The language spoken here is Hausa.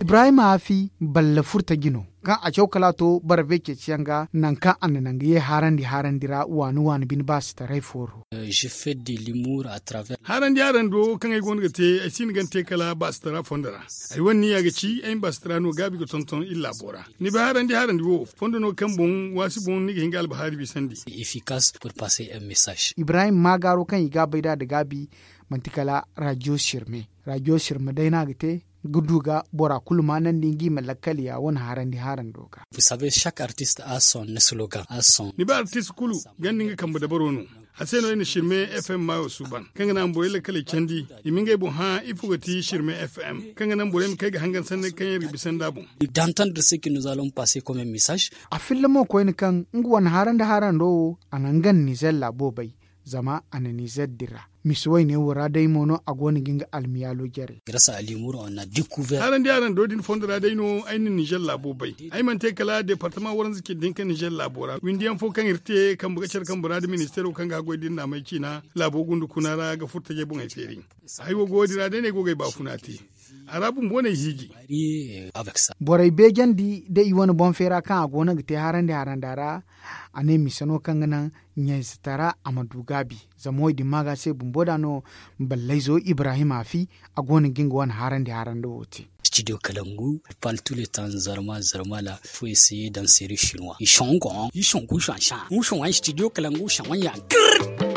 Ibrahim Afi balla furta gino kan a chokala to barbe ke ciyanga nan kan annan ye harandira wani bin bas tarai foro. Je fais de l'humour à travers harando kan ai gonga te ai sin gante kala bas tara fondara ai wonni ya ci ai bas tara no gabi go tonton illa bora ni ba harandi wo fondo no kan bon wasi bon ni hingal bahari bi sandi efficace pour passer un message. Ibrahim Magaro kan iga baida da gabi mantikala radio shirme dai na gite guduga bora kulma nan dingi malakali ya wani harando ka. Vous savez, chaque artiste a son slogan, a son. Ni ba artiste kulu gandinga kamba da barono. Aseno ina shirme FM mayo suban. Kanga nan boye kale kendi. Iminga bu ha ifugati shirme FM. Kanga nan boye kai ga hangan sanne kan yari bisan dabun. D'entendre ce que nous allons passer comme un message. A filmo ko ni kan ngwan harando anangan ni zella bobai. Zama anani zaddira. Miswai ne wura dai mono a goni ginga almiyalo jere. Grâce à l'humour, on a découvert. Harando din fondra dai no ainin Niger labo bai. Ai man te kala departement waran zike dinka Niger labora. Windiyan fo kan irte kan bugacar kan burada ministero kan ga godin na mai kina labo gundu kunara ga furta je bun ai feri. Ai wo godira dai ne gogai ba funati. Arabun bone higi. Borai begandi da i wani bon fera kan a gona gite harandara ane misano kan ganan nyestara Amadou Gabi zamo di maga se bumboda no ballaizo Ibrahim Afi a gona ginga wani haranda wote. Studio Kalangu parle tout le temps zarma là, faut essayer d'insérer chinois. Ils sont studio Kalangu